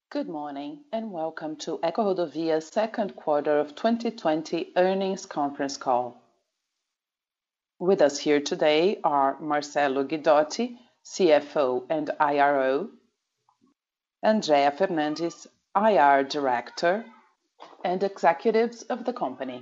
Good morning and welcome to EcoRodovias second quarter of 2020 earnings conference call. With us here today are Marcelo Guidotti, CFO and IRO, Andrea Fernandes, IR Director, and executives of the company.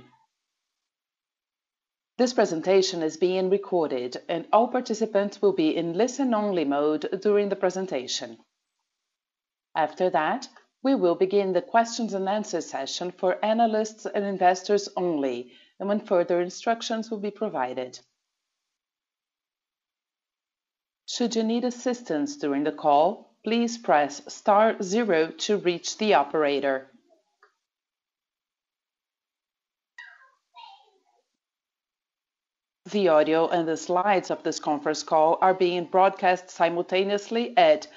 This presentation is being recorded and all participants will be in listen-only mode during the presentation. After that, we will begin the questions and answers session for analysts and investors only, and when further instructions will be provided. Should you need assistance during the call, please press *0 to reach the operator. The audio and the slides of this conference call are being broadcast simultaneously at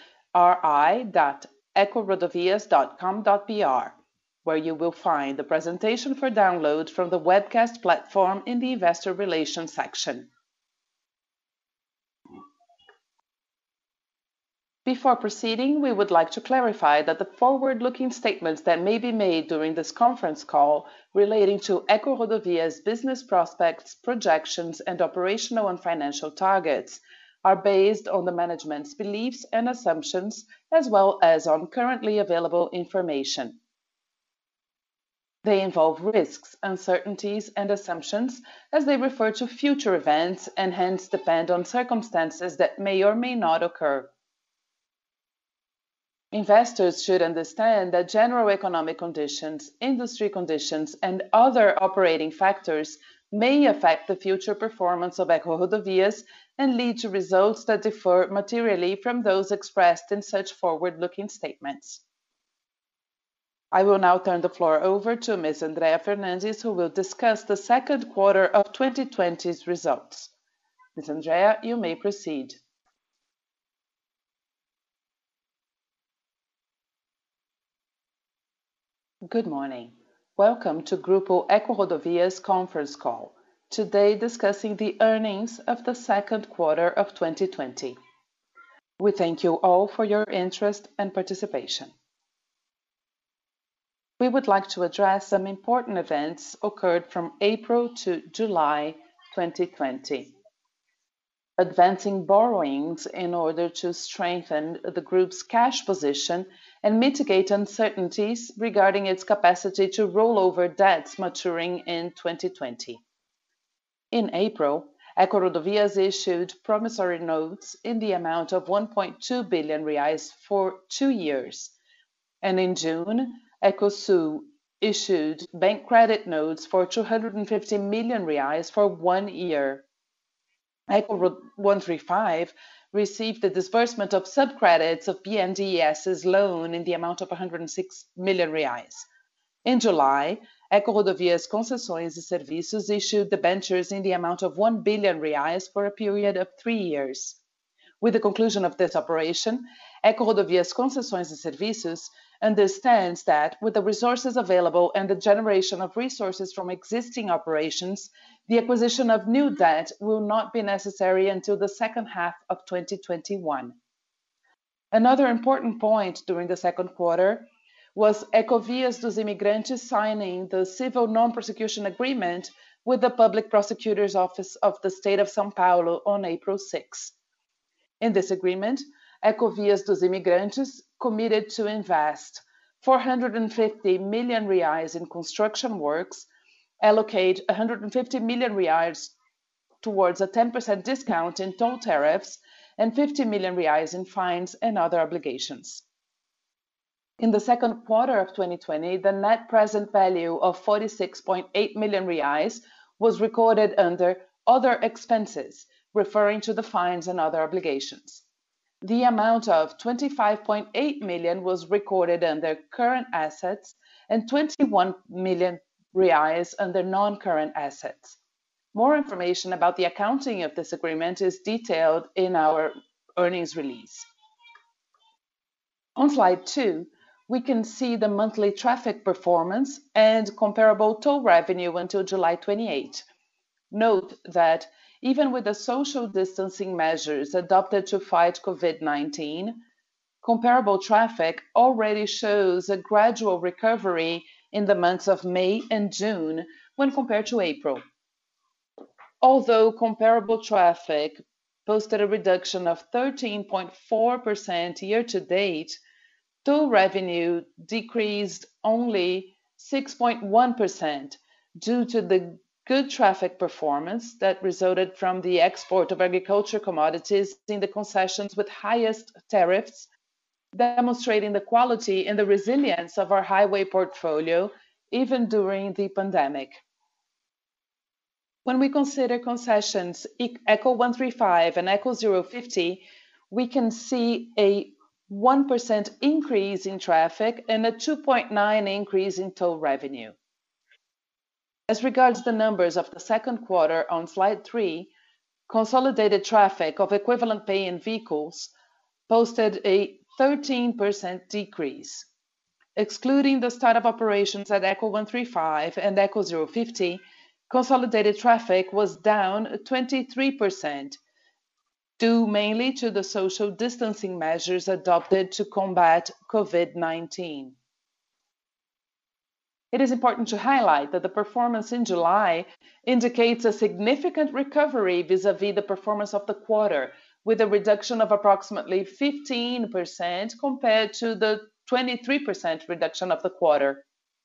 ri.ecorodovias.com.br, where you will find the presentation for download from the webcast platform in the Investor Relations section. Before proceeding, we would like to clarify that the forward-looking statements that may be made during this conference call relating to EcoRodovias business prospects, projections, and operational and financial targets are based on the management's beliefs and assumptions, as well as on currently available information. They involve risks, uncertainties, and assumptions as they refer to future events and hence depend on circumstances that may or may not occur. Investors should understand that general economic conditions, industry conditions, and other operating factors may affect the future performance of EcoRodovias and lead to results that differ materially from those expressed in such forward-looking statements. I will now turn the floor over to Ms. Andrea Fernandes, who will discuss the second quarter of 2020's results. Ms. Andrea, you may proceed. Good morning. Welcome to Grupo EcoRodovias conference call, today discussing the earnings of the second quarter of 2020. We thank you all for your interest and participation. We would like to address some important events occurred from April to July 2020. Advancing borrowings in order to strengthen the group's cash position and mitigate uncertainties regarding its capacity to roll over debts maturing in 2020. In April, EcoRodovias issued promissory notes in the amount of 1.2 billion reais for 2 years, and in June, Ecosul issued bank credit notes for 250 million reais for 1 year. Eco 135 received the disbursement of subcredits of BNDES's loan in the amount of 106 million reais. In July, EcoRodovias Concessões e Serviços issued debentures in the amount of 1 billion reais for a period of 3 years. With the conclusion of this operation, EcoRodovias Concessões e Serviços understands that with the resources available and the generation of resources from existing operations, the acquisition of new debt will not be necessary until the second half of 2021. Another important point during the second quarter was Ecovias dos Imigrantes signing the civil non-prosecution agreement with the Public Prosecutor's Office of the State of São Paulo on April 6. In this agreement, Ecovias dos Imigrantes committed to invest 450 million reais in construction works, allocate 150 million reais towards a 10% discount in toll tariffs, and 50 million reais in fines and other obligations. In the second quarter of 2020, the net present value of 46.8 million reais was recorded under other expenses, referring to the fines and other obligations. The amount of 25.8 million was recorded under current assets and 21 million reais under non-current assets. More information about the accounting of this agreement is detailed in our earnings release. On slide 2, we can see the monthly traffic performance and comparable toll revenue until July 28. Note that even with the social distancing measures adopted to fight COVID-19, comparable traffic already shows a gradual recovery in the months of May and June when compared to April. Although comparable traffic posted a reduction of 13.4% year to date, toll revenue decreased only 6.1% due to the good traffic performance that resulted from the export of agriculture commodities in the concessions with highest tariffs, demonstrating the quality and the resilience of our highway portfolio even during the pandemic. When we consider concessions ECO 135 and ECO 050, we can see a 1% increase in traffic and a 2.9% increase in toll revenue. As regards the numbers of the second quarter on slide 3, consolidated traffic of equivalent paying vehicles posted a 13% decrease. Excluding the start of operations at ECO 135 and ECO 050, consolidated traffic was down 23%, due mainly to the social distancing measures adopted to combat COVID-19. It is important to highlight that the performance in July indicates a significant recovery vis-à-vis the performance of the quarter, with a reduction of approximately 15% compared to the 23% reduction of the quarter.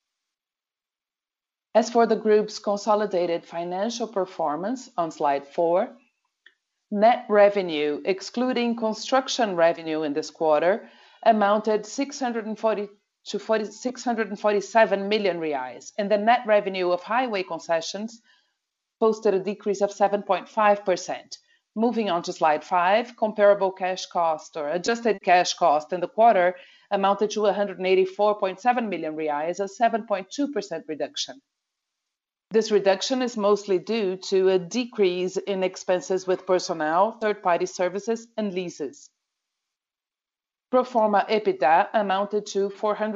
As for the group's consolidated financial performance on slide 4, net revenue, excluding construction revenue in this quarter, amounted 647 million reais, and the net revenue of highway concessions posted a decrease of 7.5%. Moving on to slide 5, comparable cash cost or adjusted cash cost in the quarter amounted to 184.7 million reais, a 7.2% reduction. This reduction is mostly due to a decrease in expenses with personnel, third-party services, and leases. Pro forma EBITDA amounted to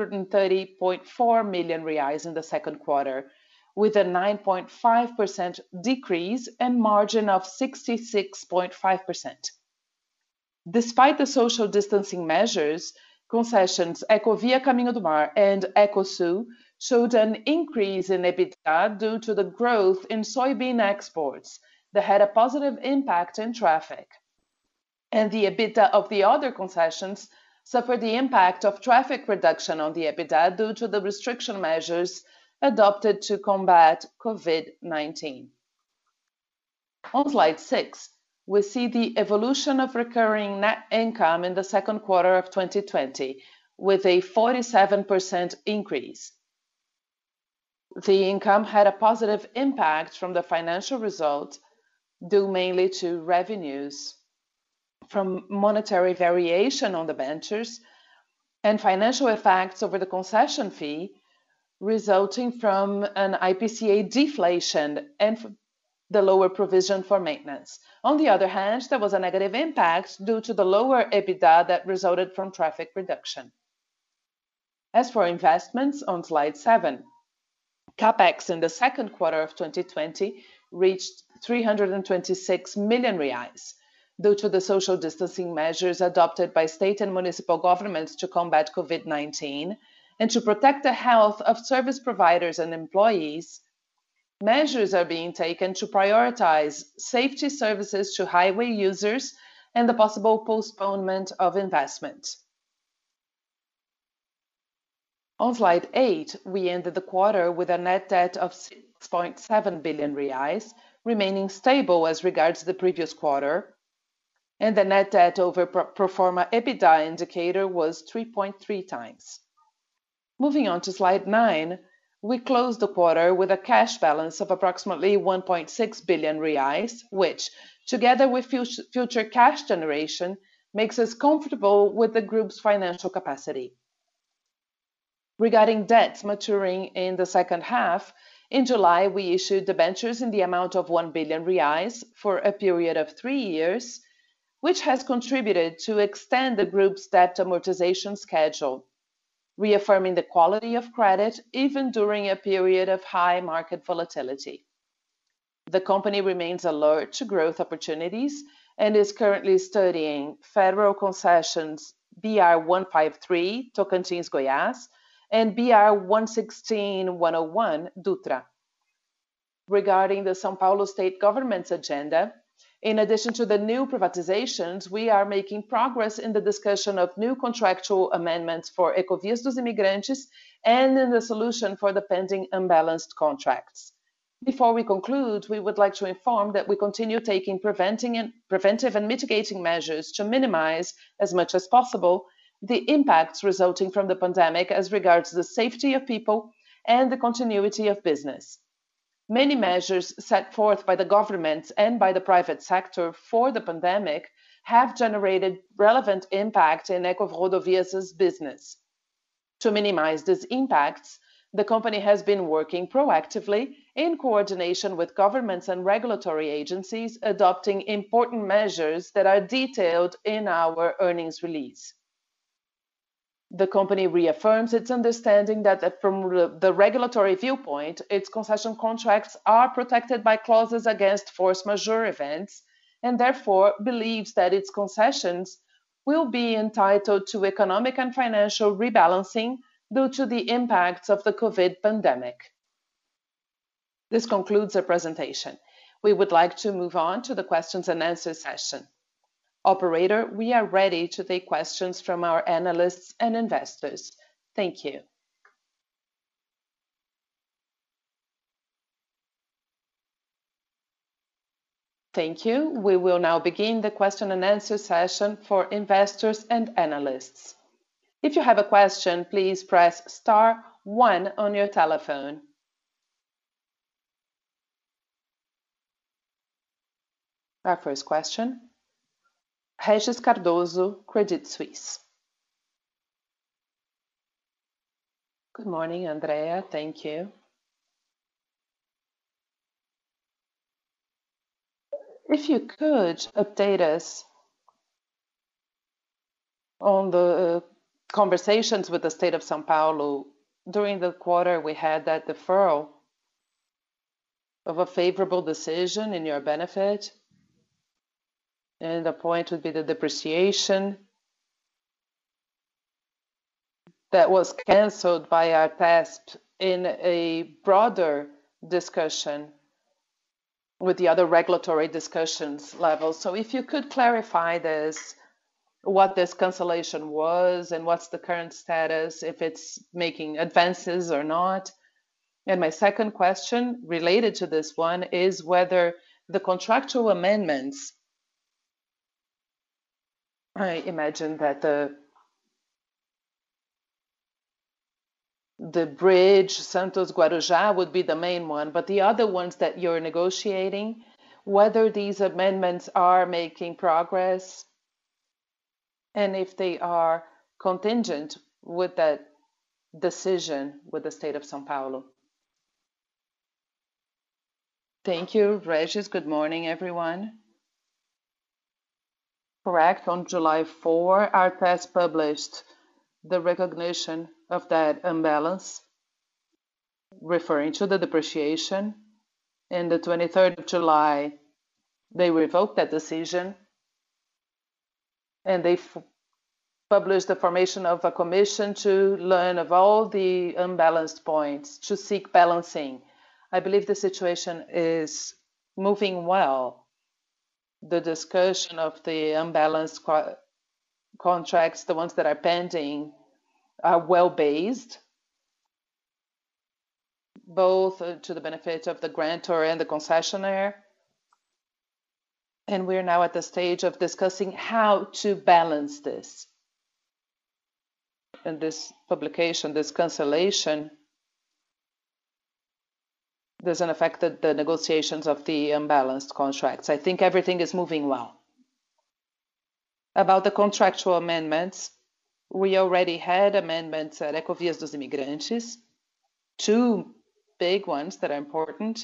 430.4 million reais in the second quarter, with a 9.5% decrease and margin of 66.5%. Despite the social distancing measures, concessions Ecovia Caminho do Mar and Ecosul showed an increase in EBITDA due to the growth in soybean exports that had a positive impact in traffic. And the EBITDA of the other concessions suffered the impact of traffic reduction on the EBITDA due to the restriction measures adopted to combat COVID-19. On slide 6, we see the evolution of recurring net income in the second quarter of 2020, with a 47% increase. The income had a positive impact from the financial result, due mainly to revenues from monetary variation on the debentures and financial effects over the concession fee, resulting from an IPCA deflation and the lower provision for maintenance. On the other hand, there was a negative impact due to the lower EBITDA that resulted from traffic reduction. As for investments, on slide 7, CapEx in the second quarter of 2020 reached 326 million reais due to the social distancing measures adopted by state and municipal governments to combat COVID-19 and to protect the health of service providers and employees. Measures are being taken to prioritize safety services to highway users and the possible postponement of investment. On slide 8, we ended the quarter with a net debt of 6.7 billion reais, remaining stable as regards the previous quarter, and the net debt over pro forma EBITDA indicator was 3.3 times. Moving on to slide 9, we closed the quarter with a cash balance of approximately 1.6 billion reais, which, together with future cash generation, makes us comfortable with the group's financial capacity. Regarding debts maturing in the second half, in July we issued debentures in the amount of 1 billion reais for a period of 3 years, which has contributed to extend the group's debt amortization schedule, reaffirming the quality of credit even during a period of high market volatility. The company remains alert to growth opportunities and is currently studying federal concessions BR-153, Tocantins, Goiás, and BR-116-101, Dutra. Regarding the São Paulo state government's agenda, in addition to the new privatizations, we are making progress in the discussion of new contractual amendments for Ecovias dos Imigrantes and in the solution for the pending unbalanced contracts. Before we conclude, we would like to inform that we continue taking preventive and mitigating measures to minimize, as much as possible, the impacts resulting from the pandemic as regards the safety of people and the continuity of business. Many measures set forth by the government and by the private sector for the pandemic have generated relevant impact in EcoRodovias' business. To minimize these impacts, the company has been working proactively in coordination with governments and regulatory agencies, adopting important measures that are detailed in our earnings release. The company reaffirms its understanding that from the regulatory viewpoint, its concession contracts are protected by clauses against force majeure events, and therefore believes that its concessions will be entitled to economic and financial rebalancing due to the impacts of the COVID pandemic. This concludes our presentation. We would like to move on to the questions and answers session. Operator, we are ready to take questions from our analysts and investors. Thank you. Thank you. We will now begin the question and answer session for investors and analysts. If you have a question, please press *1 on your telephone. Our first question. Regis Cardoso, Credit Suisse. Good morning, Andrea. Thank you. If you could update us on the conversations with the state of São Paulo. During the quarter, we had that deferral of a favorable decision in your benefit. And the point would be the depreciation that was canceled by ARTESP in a broader discussion with the other regulatory discussions level. So if you could clarify this, what this cancellation was and what's the current status, if it's making advances or not. And my second question related to this one is whether the contractual amendments, I imagine that the bridge Santos Guarujá would be the main one, but the other ones that you're negotiating, whether these amendments are making progress and if they are contingent with that decision with the state of São Paulo. Thank you, Regis. Good morning, everyone. Correct. On July 4, ARTESP published the recognition of that imbalance, referring to the depreciation. And the 23rd of July, they revoked that decision, and they published the formation of a commission to learn of all the unbalanced points, to seek balancing. I believe the situation is moving well. The discussion of the unbalanced contracts, the ones that are pending, are well-based, both to the benefit of the grantor and the concessionaire. And we're now at the stage of discussing how to balance this. And this publication, this cancellation, doesn't affect the negotiations of the unbalanced contracts. I think everything is moving well. About the contractual amendments, we already had amendments at Ecovias dos Imigrantes, 2 big ones that are important.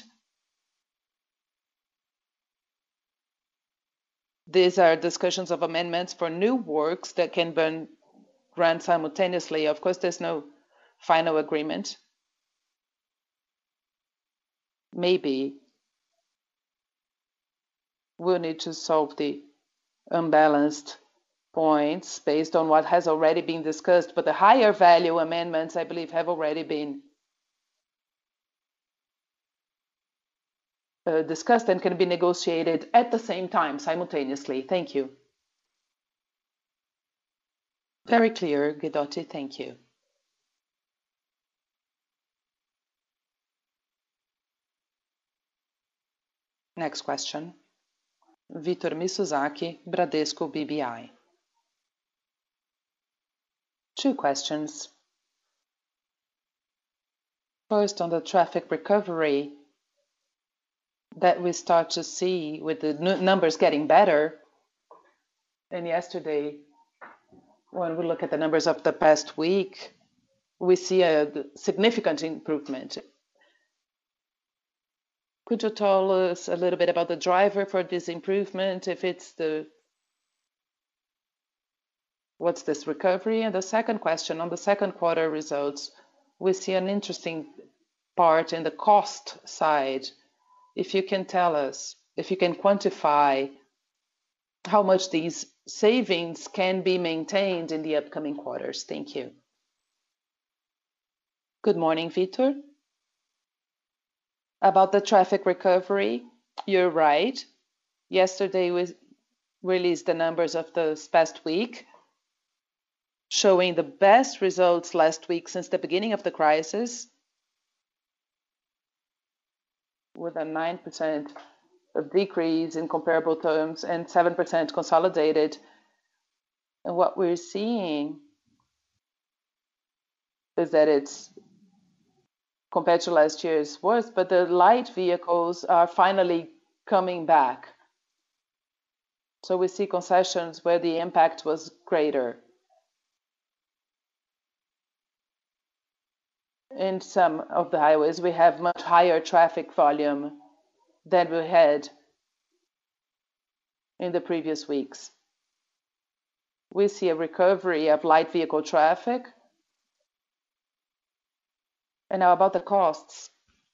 These are discussions of amendments for new works that can be run simultaneously. Of course, there's no final agreement. Maybe we'll need to solve the unbalanced points based on what has already been discussed, but the higher value amendments, I believe, have already been discussed and can be negotiated at the same time, simultaneously. Thank you. Very clear, Guidotti. Thank you. Next question. Vitor Misuzaki, Bradesco BBI. Two questions. First, on the traffic recovery that we start to see with the numbers getting better. And yesterday, when we look at the numbers of the past week, we see a significant improvement. Could you tell us a little bit about the driver for this improvement, if it's what's this recovery? And the second question, on the second quarter results, we see an interesting part in the cost side. If you can tell us, if you can quantify how much these savings can be maintained in the upcoming quarters. Thank you. Good morning, Vitor. About the traffic recovery, you're right. Yesterday we released the numbers of this past week, showing the best results last week since the beginning of the crisis, with a 9% of decrease in comparable terms and 7% consolidated. And what we're seeing is that it's compared to last year's worse, but the light vehicles are finally coming back. So we see concessions where the impact was greater. In some of the highways, we have much higher traffic volume than we had in the previous weeks. We see a recovery of light vehicle traffic. And now about the costs.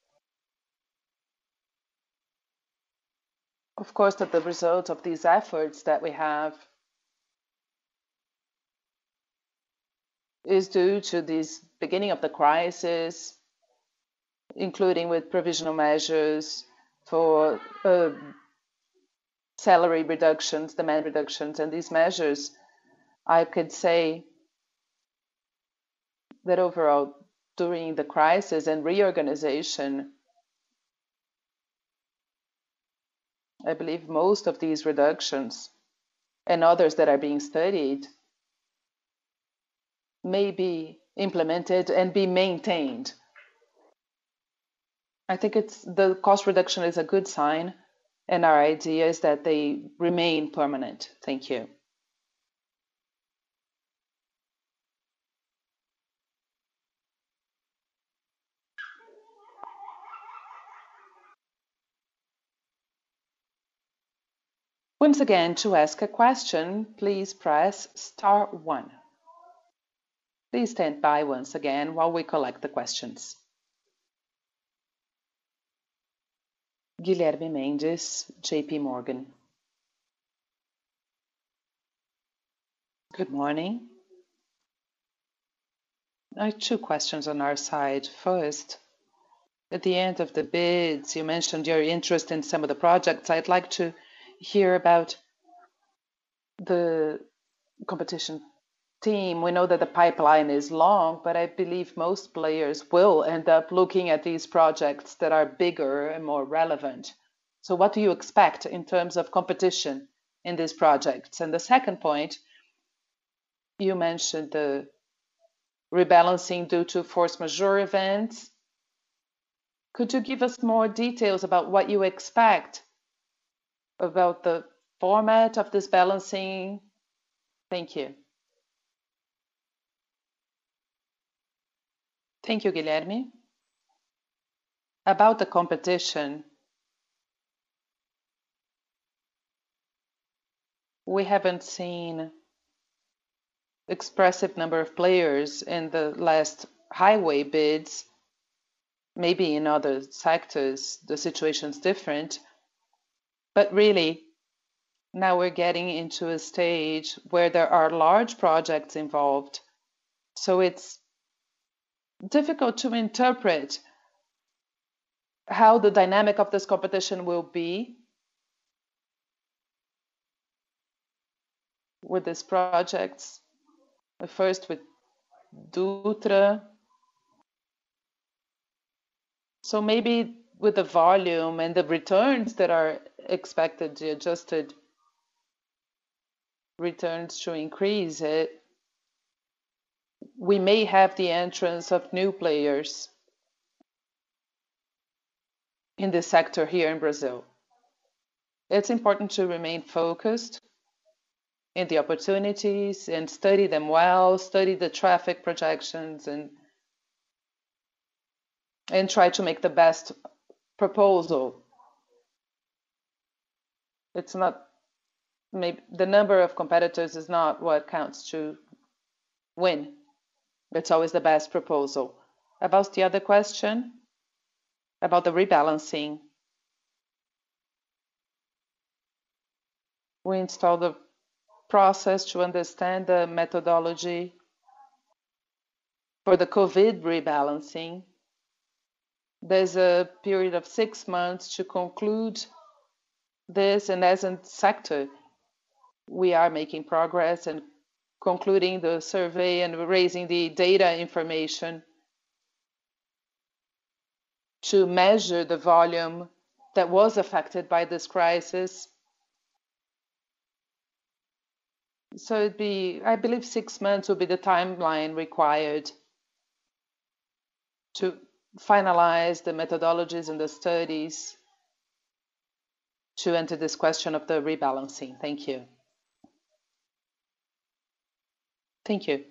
Of course, that the result of these efforts that we have is due to this beginning of the crisis, including with provisional measures for salary reductions, demand reductions, and these measures, I could say that overall, during the crisis and reorganization, I believe most of these reductions and others that are being studied may be implemented and be maintained. I think the cost reduction is a good sign, and our idea is that they remain permanent. Thank you. Once again, to ask a question, please press *1. Please stand by once again while we collect the questions. Guilherme Mendes, JP Morgan. Good morning. I have two questions on our side. First, at the end of the bids, you mentioned your interest in some of the projects. I'd like to hear about the competition team. We know that the pipeline is long, but I believe most players will end up looking at these projects that are bigger and more relevant. So what do you expect in terms of competition in these projects? And the second point, you mentioned the rebalancing due to force majeure events. Could you give us more details about what you expect about the format of this balancing? Thank you. Thank you, Guilherme. About the competition, we haven't seen expressive number of players in the last highway bids. Maybe in other sectors, the situation's different. But really, Now we're getting into a stage where there are large projects involved. So it's difficult to interpret how the dynamic of this competition will be with these projects. First with Dutra. So maybe with the volume and the returns that are expected, the adjusted returns to increase it, we may have the entrance of new players in this sector here in Brazil. It's important to remain focused in the opportunities and study them well, study the traffic projections, and try to make the best proposal. It's not, maybe the number of competitors is not what counts to win. It's always the best proposal. About the other question, about the rebalancing, we installed a process to understand the methodology for the COVID rebalancing. There's a period of 6 months to conclude this, and as a sector, we are making progress and concluding the survey and raising the data information to measure the volume that was affected by this crisis. So I believe 6 months will be the timeline required to finalize the methodologies and the studies to enter this question of the rebalancing. Thank you. Thank you.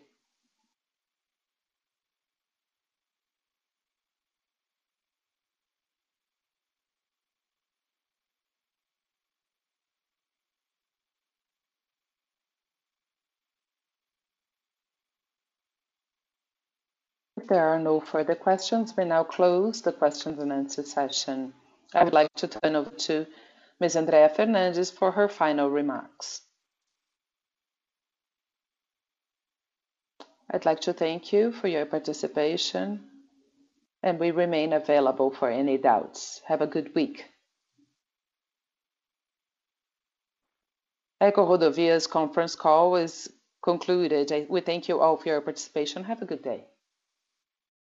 If there are no further questions, we now close the questions and answer session. I would like to turn over to Ms. Andrea Fernandes for her final remarks. I'd like to thank you for your participation, and we remain available for any doubts. Have a good week. EcoRodovias conference call is concluded. We thank you all for your participation. Have a good day.